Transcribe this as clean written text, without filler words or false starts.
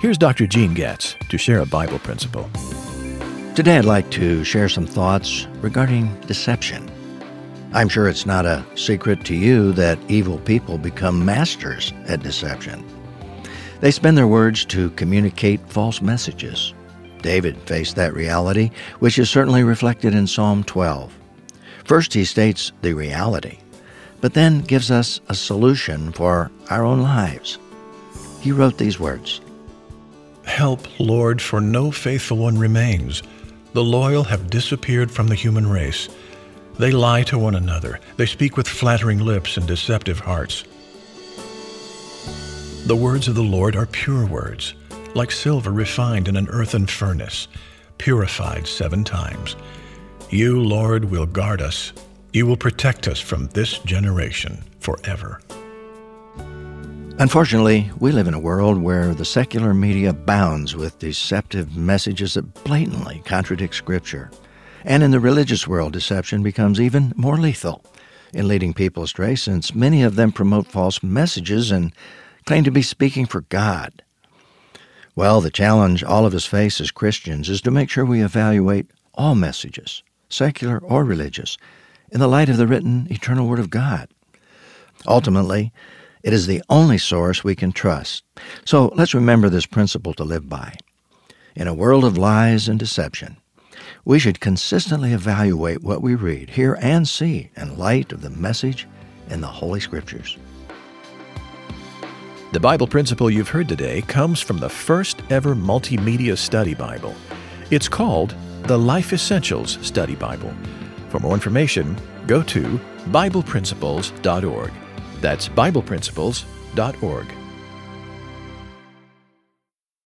Here's Dr. Gene Getz to share a Bible principle. Today I'd like to share some thoughts regarding deception. I'm sure it's not a secret to you that evil people become masters at deception. They spend their words to communicate false messages. David faced that reality, which is certainly reflected in Psalm 12. First, he states the reality, but then gives us a solution for our own lives. He wrote these words, "Help, Lord, for no faithful one remains. The loyal have disappeared from the human race. They lie to one another. They speak with flattering lips and deceptive hearts. The words of the Lord are pure words, like silver refined in an earthen furnace, purified 7 times. You, Lord, will guard us. You will protect us from this generation forever." Unfortunately, we live in a world where the secular media abounds with deceptive messages that blatantly contradict Scripture. And in the religious world, deception becomes even more lethal in leading people astray, since many of them promote false messages and claim to be speaking for God. Well, the challenge all of us face as Christians is to make sure we evaluate all messages, secular or religious, in the light of the written eternal Word of God. Ultimately, it is the only source we can trust. So let's remember this principle to live by. In a world of lies and deception, we should consistently evaluate what we read, hear, and see in light of the message in the Holy Scriptures. The Bible principle you've heard today comes from the first ever multimedia study Bible. It's called the Life Essentials Study Bible. For more information, go to BiblePrinciples.org. That's BiblePrinciples.org.